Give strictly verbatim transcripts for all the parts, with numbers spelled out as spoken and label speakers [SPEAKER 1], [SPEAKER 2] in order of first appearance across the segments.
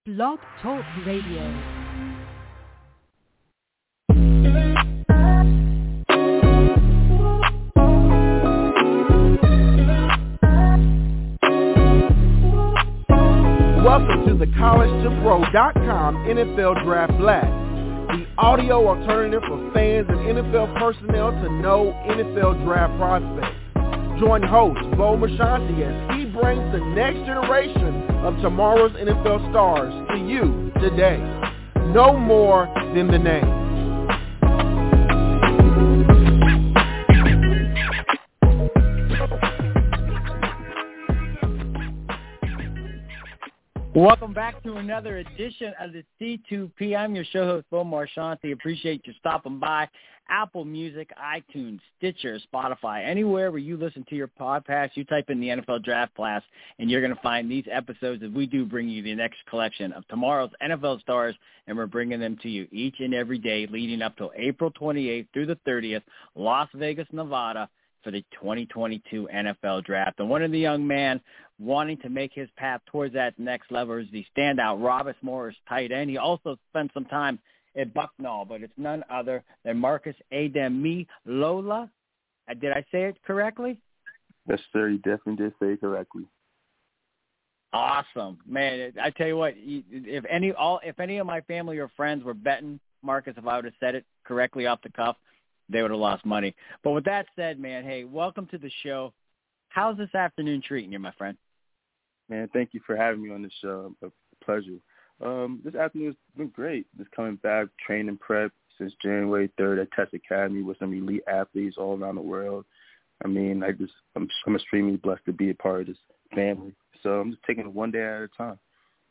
[SPEAKER 1] Blog Talk Radio.
[SPEAKER 2] Welcome to the college to pro dot com N F L Draft Blast, the audio alternative for fans and N F L personnel to know N F L draft prospects. Join host Bo Marchionte as he brings the next generation of tomorrow's N F L stars to you today. No more than the name.
[SPEAKER 3] Welcome back to another edition of the C two P. I'm your show host, Bo Marchionte. Appreciate you stopping by. Apple Music, iTunes, Stitcher, Spotify, anywhere where you listen to your podcast, you type in the N F L Draft Class, and you're going to find these episodes as we do bring you the next collection of tomorrow's N F L stars, and we're bringing them to you each and every day leading up to April twenty-eighth through the thirtieth, Las Vegas, Nevada, for the twenty twenty-two N F L Draft. And one of the young men wanting to make his path towards that next level is the standout Robert Morris tight end. He also spent some time at Bucknell, but it's none other than Marcus Ademilola. Uh, did I say it correctly?
[SPEAKER 4] Yes, sir. You definitely did say it correctly.
[SPEAKER 3] Awesome, man! I tell you what, if any all if any of my family or friends were betting Marcus, if I would have said it correctly off the cuff, they would have lost money. But with that said, man, hey, welcome to the show. How's this afternoon treating you, my friend?
[SPEAKER 4] Man, thank you for having me on the show. A pleasure. Um, this afternoon's been great. Just coming back, training prep since January third at Test Academy with some elite athletes all around the world. I mean, I just I'm, I'm extremely blessed to be a part of this family. So I'm just taking it one day at a time.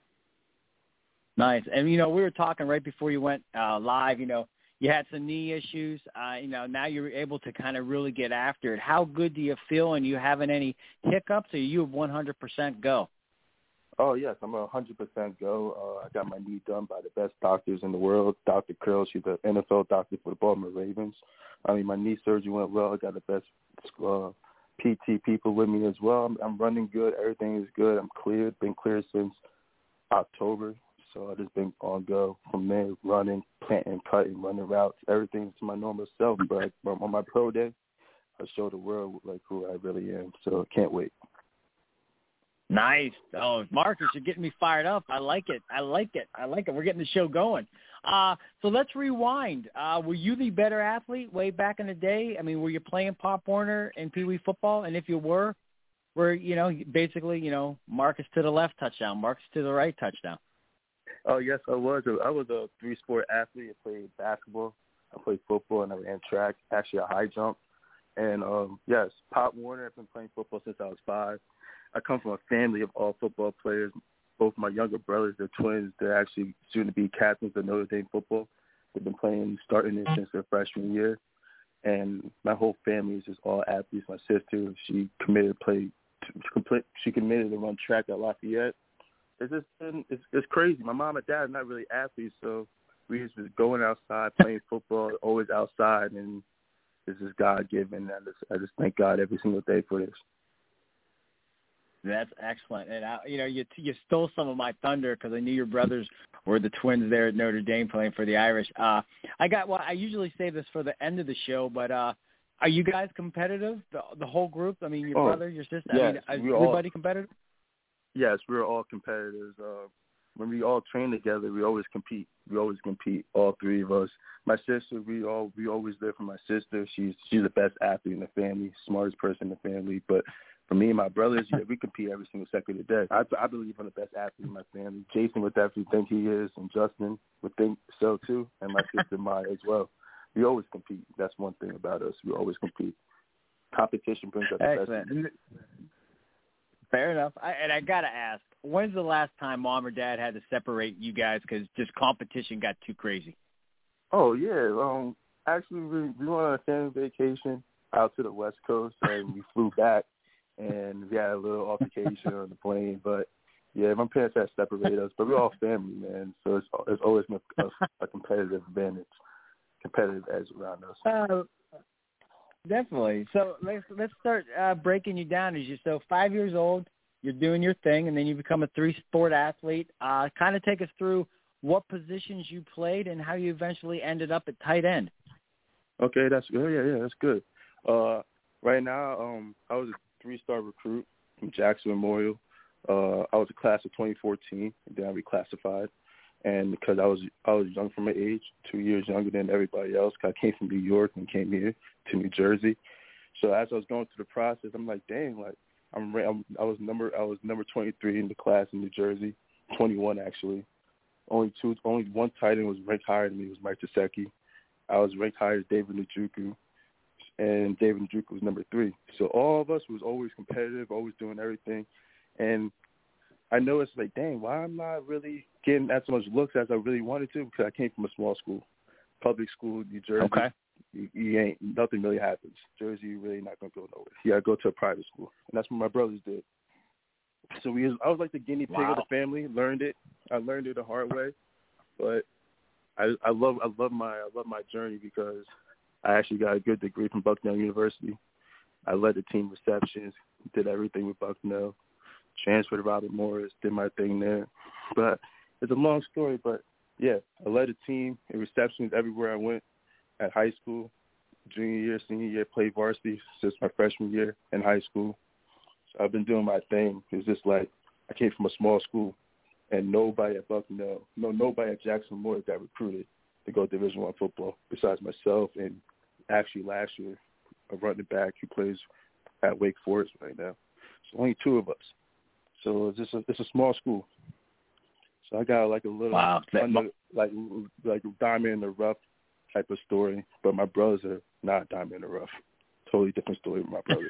[SPEAKER 3] Nice. And, you know, we were talking right before you went uh, live, you know, you had some knee issues. Uh, you know, now you're able to kind of really get after it. How good do you feel? And you having any hiccups, or you have one hundred percent go?
[SPEAKER 4] Oh, yes, I'm a one hundred percent go. Uh, I got my knee done by the best doctors in the world. Doctor Curl, she's the N F L doctor for the Baltimore Ravens. I mean, my knee surgery went well. I got the best uh, P T people with me as well. I'm, I'm running good. Everything is good. I'm cleared. Been cleared since October. So I've just been on go from there, running, planting, cutting, running routes, everything to my normal self. But on my pro day, I show the world like who I really am. So I can't wait.
[SPEAKER 3] Nice. Oh, Marcus, you're getting me fired up. I like it. I like it. I like it. We're getting the show going. Uh, so let's rewind. Uh, were you the better athlete way back in the day? I mean, were you playing Pop Warner and Pee Wee football? And if you were, were, you know, basically, you know, Marcus to the left touchdown, Marcus to the right touchdown?
[SPEAKER 4] Oh, yes, I was. I was a three-sport athlete. I played basketball, I played football, and I ran track, actually a high jump. And, um, yes, Pop Warner, I've been playing football since I was five. I come from a family of all football players. Both my younger brothers, they're twins. They're actually soon to be captains of Notre Dame football. They've been playing, starting it since their freshman year. And my whole family is just all athletes. My sister, she committed to play, she committed to run track at Lafayette. It's just been, it's, it's crazy. My mom and dad are not really athletes, so we just was going outside, playing football, always outside, and this is God-given. I just, I just thank God every single day for this.
[SPEAKER 3] That's excellent. And, I, you know, you you stole some of my thunder because I knew your brothers were the twins there at Notre Dame playing for the Irish. Uh, I got, well, I usually save this for the end of the show, but uh, are you guys competitive, the, the whole group? I mean, your
[SPEAKER 4] oh,
[SPEAKER 3] brother, your sister,
[SPEAKER 4] yes,
[SPEAKER 3] I mean, is
[SPEAKER 4] all,
[SPEAKER 3] everybody competitive?
[SPEAKER 4] Yes, we're all competitors. Uh, when we all train together, we always compete. We always compete, all three of us. My sister, we all we always live for my sister. She's she's the best athlete in the family, smartest person in the family. But for me and my brothers, yeah, we compete every single second of the day. I, I believe I'm the best athlete in my family. Jason would definitely think he is, and Justin would think so too, and my sister Maya as well. We always compete. That's one thing about us. We always compete. Competition brings out the
[SPEAKER 3] Excellent.
[SPEAKER 4] best.
[SPEAKER 3] Fair enough. I, and I got to ask, when's the last time mom or dad had to separate you guys because just competition got too crazy?
[SPEAKER 4] Oh, yeah. Um, actually, we, we went on a family vacation out to the West Coast, and we flew back, and we had a little altercation on the plane. But, yeah, my parents had separated us, but we're all family, man. So it's, it's always been a, a competitive advantage, competitive edge around us.
[SPEAKER 3] Uh, Definitely. So let's let's start uh, breaking you down. As you so five years old, you're doing your thing, and then you become a three-sport athlete. Uh, kind of take us through what positions you played and how you eventually ended up at tight end.
[SPEAKER 4] Okay, that's good. Yeah, yeah, that's good. Uh, right now, um, I was a three-star recruit from Jackson Memorial. Uh, I was a class of twenty fourteen, and then I reclassified. And because I was I was young for my age, two years younger than everybody else, 'cause I came from New York and came here to New Jersey. So as I was going through the process, I'm like, dang, like I'm, I'm I was number I was number twenty-three in the class in New Jersey, twenty-one actually. Only two, only one tight end was ranked higher than me. Was Mike Gesicki. I was ranked higher than David Njoku, and David Njoku was number three. So all of us was always competitive, always doing everything, and I know it's like, dang, why I'm not really getting as much looks as I really wanted to, because I came from a small school, public school, New Jersey.
[SPEAKER 3] Okay.
[SPEAKER 4] You, you ain't, nothing really happens. Jersey, you really not going to go nowhere. You got to go to a private school. And that's what my brothers did. So we was, I was like the guinea pig
[SPEAKER 3] wow.
[SPEAKER 4] of the family, learned it. I learned it the hard way. But I, I love I love my I love my journey because I actually got a good degree from Bucknell University. I led the team receptions, did everything with Bucknell. Transferred to Robert Morris, did my thing there. But it's a long story, but, yeah, I led a team in receptions everywhere I went at high school, junior year, senior year, played varsity since my freshman year in high school. So I've been doing my thing. It's just like I came from a small school, and nobody at Bucknell, no, nobody at Jackson Memorial got recruited to go Division I football besides myself and actually last year a running back who plays at Wake Forest right now. So only two of us. So it's just a, it's a small school. So I got like a little
[SPEAKER 3] wow.
[SPEAKER 4] under, like like diamond in the rough type of story, but my brothers are not diamond in the rough. Totally different story with my brothers.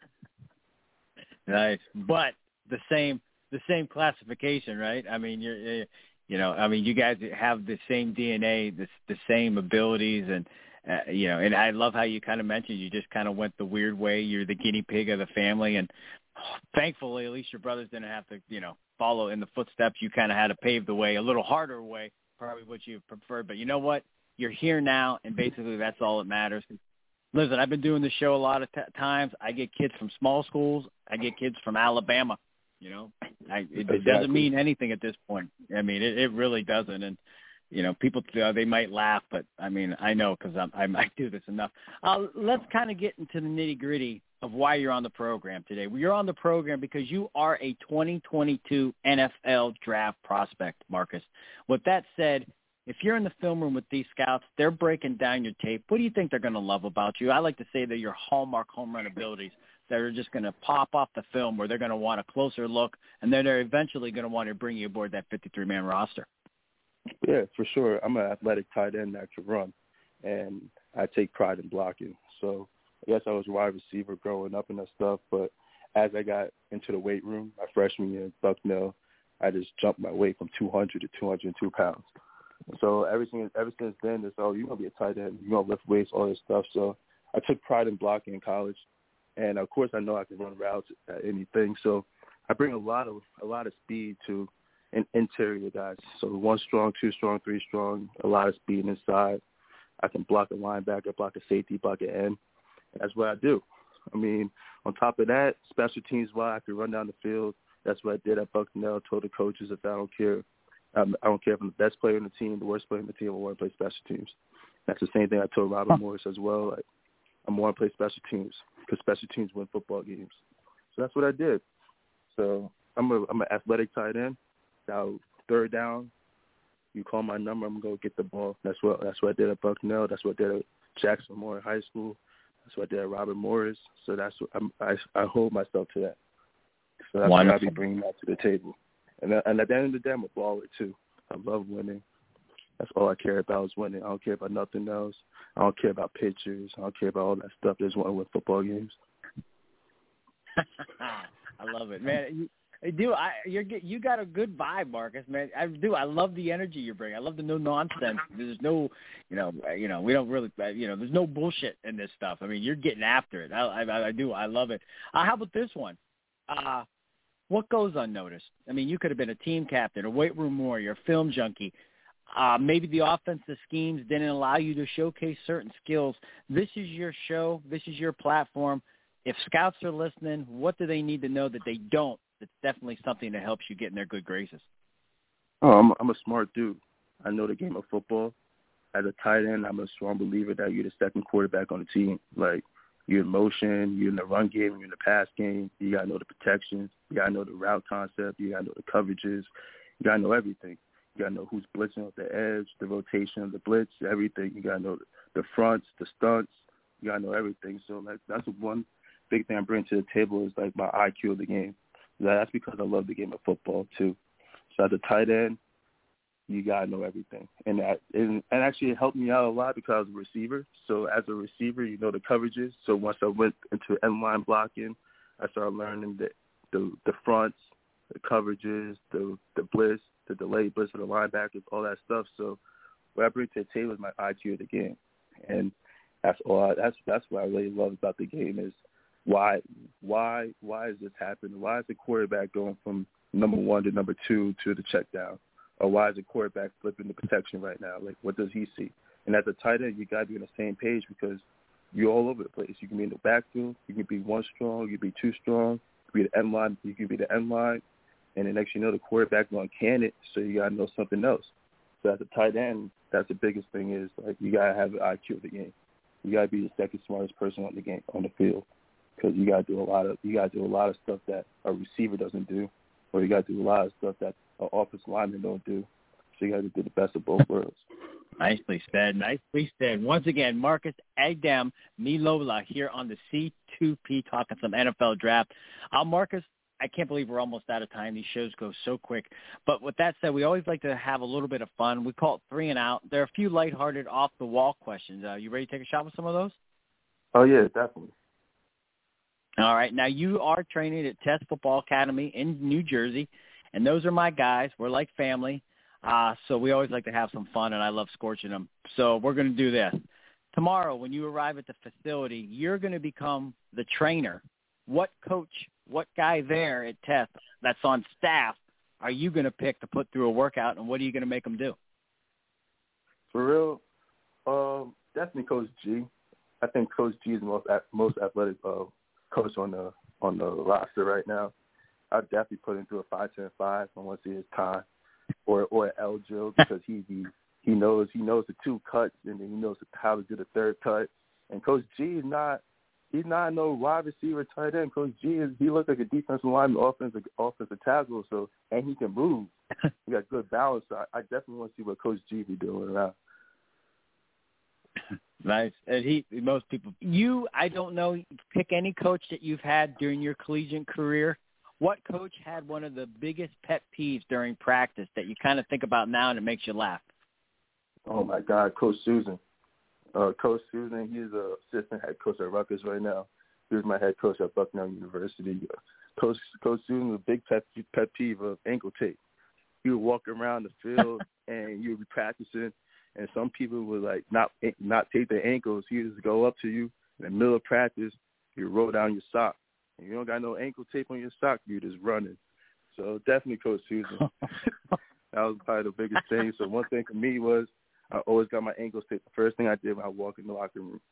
[SPEAKER 3] Nice, but the same the same classification, right? I mean, you're, you're you know, I mean, you guys have the same D N A, the the same abilities, and uh, you know, and I love how you kind of mentioned you just kind of went the weird way. You're the guinea pig of the family, and thankfully, at least your brothers didn't have to, you know, follow in the footsteps. You kind of had to pave the way, a little harder way, probably what you preferred. But you know what? You're here now, and basically that's all that matters. Listen, I've been doing this show a lot of t- times. I get kids from small schools. I get kids from Alabama. You know, I, it,
[SPEAKER 4] exactly.
[SPEAKER 3] it doesn't mean anything at this point. I mean, it, it really doesn't. And you know, people uh, they might laugh, but I mean, I know because I I do this enough. Uh, let's kind of get into the nitty gritty of why you're on the program today. Well, you're on the program because you are a twenty twenty-two N F L draft prospect, Marcus. With that said, if you're in the film room with these scouts, they're breaking down your tape. What do you think they're going to love about you? I like to say they're your hallmark home run abilities that are just going to pop off the film where they're going to want a closer look, and then they're eventually going to want to bring you aboard that fifty-three man roster.
[SPEAKER 4] Yeah, for sure. I'm an athletic tight end that can run, and I take pride in blocking. So I guess I was a wide receiver growing up and that stuff, but as I got into the weight room, my freshman year at Bucknell, I just jumped my weight from two hundred to two hundred two pounds. So ever since, ever since then, it's, oh, you're going to be a tight end, you're going to lift weights, all this stuff. So I took pride in blocking in college, and, of course, I know I can run routes at anything. So I bring a lot of a lot of speed to an interior guys. So one strong, two strong, three strong, a lot of speed inside. I can block a linebacker, block a safety, block an end. That's what I do. I mean, on top of that, special teams, why I could run down the field. That's what I did at Bucknell. Told the coaches if I don't care, um, I don't care if I'm the best player in the team, the worst player in the team, I want to play special teams. That's the same thing I told Robert Morris as well. Like, I want to play special teams because special teams win football games. So that's what I did. So I'm a I'm an athletic tight end. Now third down, you call my number, I'm gonna go get the ball. That's what that's what I did at Bucknell. That's what I did at Jackson Memorial High School. That's what I did at Robert Morris. So that's what I'm, I I hold myself to that. So that's Wonderful. What I'll be bringing that to the table. And and at the end of the day, I'm a baller too. I love winning. That's all I care about is winning. I don't care about nothing else. I don't care about pictures. I don't care about all that stuff. I just want to win football games.
[SPEAKER 3] I love it, man. You, do I? You're you got a good vibe, Marcus, man. I do. I love the energy you bring. I love the no nonsense. There's no, you know, you know, we don't really, you know, there's no bullshit in this stuff. I mean, you're getting after it. I, I, I do. I love it. Uh, how about this one? Uh, what goes unnoticed? I mean, you could have been a team captain, a weight room warrior, a film junkie. Uh, maybe the offensive schemes didn't allow you to showcase certain skills. This is your show. This is your platform. If scouts are listening, what do they need to know that they don't it's definitely something that helps you get in their good graces.
[SPEAKER 4] Oh, I'm, I'm a smart dude. I know the game of football. As a tight end, I'm a strong believer that you're the second quarterback on the team. Like, you're in motion, you're in the run game, you're in the pass game. You got to know the protections. You got to know the route concept. You got to know the coverages. You got to know everything. You got to know who's blitzing off the edge, the rotation of the blitz, everything. You got to know the fronts, the stunts. You got to know everything. So like, that's one big thing I bring to the table is, like, my I Q of the game. That's because I love the game of football, too. So as a tight end, you got to know everything. And that and, and actually it helped me out a lot because I was a receiver. So as a receiver, you know the coverages. So once I went into end line blocking, I started learning the the, the fronts, the coverages, the the blitz, the delayed blitz for the linebackers, all that stuff. So what I bring to the table is my I Q of the game. And that's all I, that's that's what I really love about the game is why why why is this happening? Why is the quarterback going from number one to number two to the check down? Or why is the quarterback flipping the protection right now? Like, what does he see? And as a tight end, you got to be on the same page because you're all over the place. You can be in the backfield. You can be one strong. You can be two strong. You can be the end line. You can be the end line. And the next you know, the quarterback going to can it, so you got to know something else. So as a tight end, that's the biggest thing is, like, you got to have the I Q of the game. You got to be the second smartest person on the game, on the field, because you got to do a lot of you got to do a lot of stuff that a receiver doesn't do, or you got to do a lot of stuff that an offensive lineman don't do. So you got to do the best of both worlds.
[SPEAKER 3] Nicely said. Nicely said. Once again, Marcus Agdam Milola here on the C two P talking some N F L draft. Uh, Marcus, I can't believe we're almost out of time. These shows go so quick. But with that said, we always like to have a little bit of fun. We call it three and out. There are a few lighthearted, off-the-wall questions. Uh, you ready to take a shot with some of those?
[SPEAKER 4] Oh, yeah, definitely.
[SPEAKER 3] All right. Now, you are training at Test Football Academy in New Jersey, and those are my guys. We're like family. Uh, so we always like to have some fun, and I love scorching them. So we're going to do this. Tomorrow, when you arrive at the facility, you're going to become the trainer. What coach, what guy there at Test that's on staff are you going to pick to put through a workout, and what are you going to make them do?
[SPEAKER 4] For real, um, definitely Coach G. I think Coach G is the most most athletic uh, coach on the on the roster right now. I'd definitely put him through a five ten five. I want to see his time, or or an L drill because he, he he knows he knows the two cuts and then he knows how to do the third cut. And Coach G is not he's not no wide receiver tight end. Coach G is he looks like a defensive lineman, offensive offensive tackle. So and he can move. He got good balance. So I, I definitely want to see what Coach G be doing around.
[SPEAKER 3] Nice. And he, most people, you, I don't know, pick any coach that you've had during your collegiate career. What coach had one of the biggest pet peeves during practice that you kind of think about now and it makes you laugh?
[SPEAKER 4] Oh, my God, Coach Susan. Uh, coach Susan, he's an assistant head coach at Rutgers right now. He was my head coach at Bucknell University. Coach Coach Susan was a big pet, pet peeve of ankle tape. He would walk around the field and you would be practicing, and some people would like not not take their ankles. He would just go up to you in the middle of practice. You roll down your sock. And you don't got no ankle tape on your sock. You're just running. So definitely Coach Susan. That was probably the biggest thing. So one thing for me was I always got my ankles taped. The first thing I did when I walked in the locker room.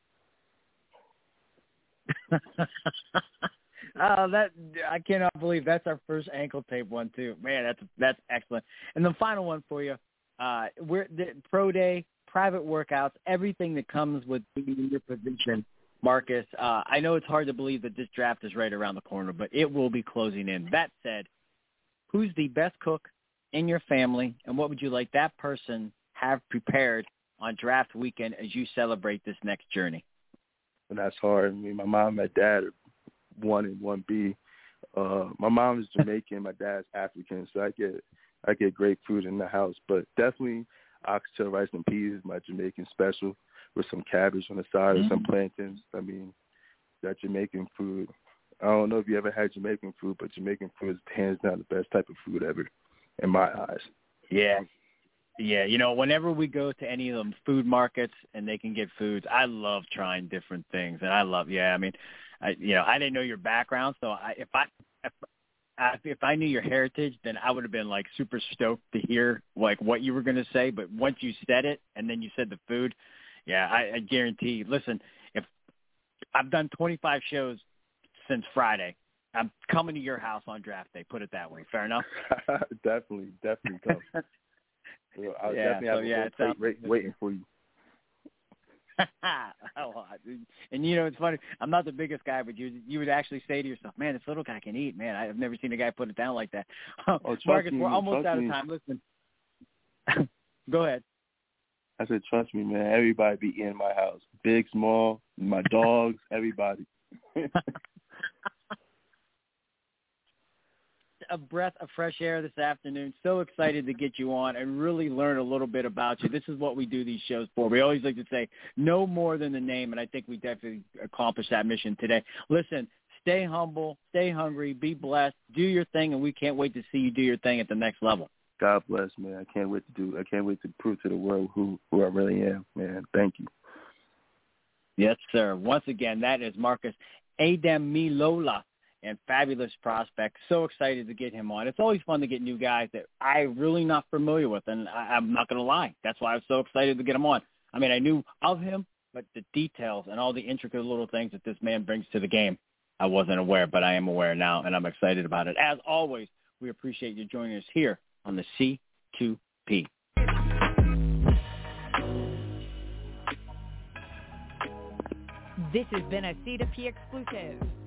[SPEAKER 3] Oh, that I cannot believe that's our first ankle tape one too. Man, that's that's excellent. And the final one for you, uh, we're the pro day, private workouts, everything that comes with being in your position, Marcus. Uh, I know it's hard to believe that this draft is right around the corner, but it will be closing in. That said, who's the best cook in your family, and what would you like that person have prepared on draft weekend as you celebrate this next journey?
[SPEAKER 4] And that's hard. I mean, my mom and my dad are one and one B. Uh, my mom is Jamaican, my dad's African, so I get I get great food in the house. But definitely oxtail rice and peas is my Jamaican special with some cabbage on the side mm-hmm. or some plantains. I mean, that Jamaican food. I don't know if you ever had Jamaican food, but Jamaican food is hands down the best type of food ever in my eyes.
[SPEAKER 3] Yeah. Yeah, you know, whenever we go to any of them food markets and they can get foods, I love trying different things. And I love, yeah, I mean, I, you know, I didn't know your background, so I, if I if I, if I knew your heritage, then I would have been like super stoked to hear like what you were going to say. But once you said it and then you said the food, yeah, I, I guarantee. Listen, if I've done twenty-five shows since Friday, I'm coming to your house on draft day. Put it that way. Fair enough.
[SPEAKER 4] definitely, definitely come. Well, I'll
[SPEAKER 3] yeah,
[SPEAKER 4] definitely
[SPEAKER 3] so
[SPEAKER 4] have a
[SPEAKER 3] yeah,
[SPEAKER 4] whole plate ra- waiting for you.
[SPEAKER 3] And you know, it's funny. I'm not the biggest guy, but you you would actually say to yourself, "Man, this little guy can eat." Man, I've never seen a guy put it down like that.
[SPEAKER 4] Oh,
[SPEAKER 3] Marcus,
[SPEAKER 4] me,
[SPEAKER 3] we're almost out of
[SPEAKER 4] me.
[SPEAKER 3] time. Listen, go ahead.
[SPEAKER 4] I said, trust me, man. Everybody be in my house, big, small, my dogs, everybody.
[SPEAKER 3] A breath of fresh air this afternoon. So excited to get you on and really learn a little bit about you. This is what we do these shows for. We always like to say no more than the name, and I think we definitely accomplished that mission today. Listen, stay humble, stay hungry, be blessed, do your thing, and we can't wait to see you do your thing at the next level.
[SPEAKER 4] God bless, man. I can't wait to do. I can't wait to prove to the world who, who I really am, man. Thank you.
[SPEAKER 3] Yes, sir. Once again, that is Marcus Ademilola. And fabulous prospect. So excited to get him on. It's always fun to get new guys that I'm really not familiar with, and I, I'm not going to lie. That's why I was so excited to get him on. I mean, I knew of him, but the details and all the intricate little things that this man brings to the game, I wasn't aware, but I am aware now, and I'm excited about it. As always, we appreciate you joining us here on the C two P.
[SPEAKER 1] This has been a C two P exclusive.